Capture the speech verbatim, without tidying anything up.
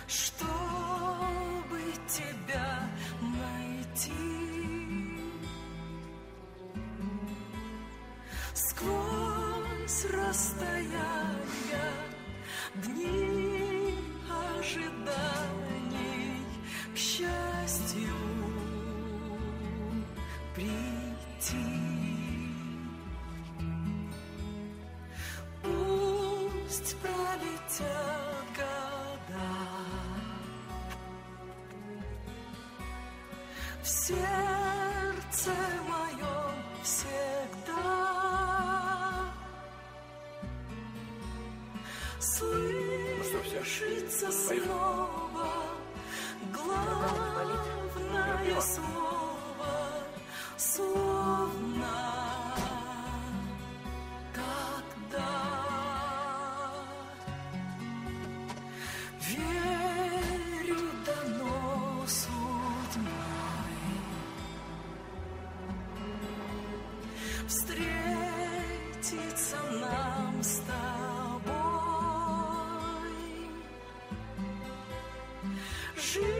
чтобы тебя найти. Сквозь расстояния, дни ожиданий, к счастью прийти. Пусть пролетят года, в сердце моем всегда слышится снова главное слово, словно когда верю дано судьбой встретиться нам с тобой. Жизнь